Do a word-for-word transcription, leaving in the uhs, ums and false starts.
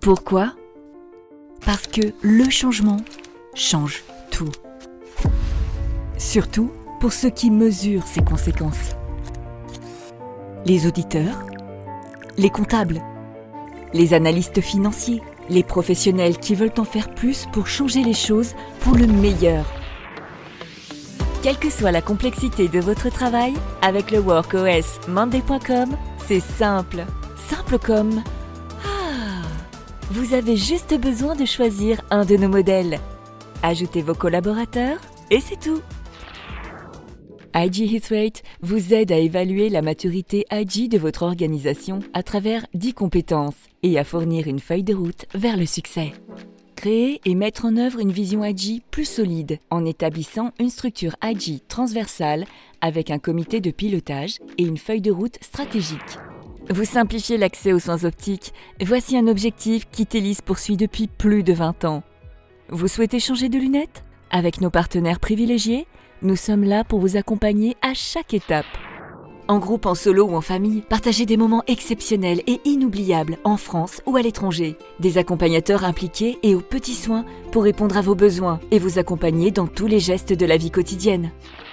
Pourquoi ? Parce que le changement change tout. Surtout pour ceux qui mesurent ses conséquences. Les auditeurs, les comptables, les analystes financiers, les professionnels qui veulent en faire plus pour changer les choses pour le meilleur. Quelle que soit la complexité de votre travail, avec le WorkOS Monday point com, c'est simple. Simple comme... Ah, vous avez juste besoin de choisir un de nos modèles. Ajoutez vos collaborateurs et c'est tout. I G Hit vous aide à évaluer la maturité I G de votre organisation à travers dix compétences et à fournir une feuille de route vers le succès. Créer et mettre en œuvre une vision I G plus solide en établissant une structure I G transversale avec un comité de pilotage et une feuille de route stratégique. Vous simplifiez l'accès aux soins optiques. Voici un objectif qu'Itelis poursuit depuis plus de vingt ans. Vous souhaitez changer de lunettes ? Avec nos partenaires privilégiés, nous sommes là pour vous accompagner à chaque étape. En groupe, en solo ou en famille, partagez des moments exceptionnels et inoubliables en France ou à l'étranger. Des accompagnateurs impliqués et aux petits soins pour répondre à vos besoins et vous accompagner dans tous les gestes de la vie quotidienne.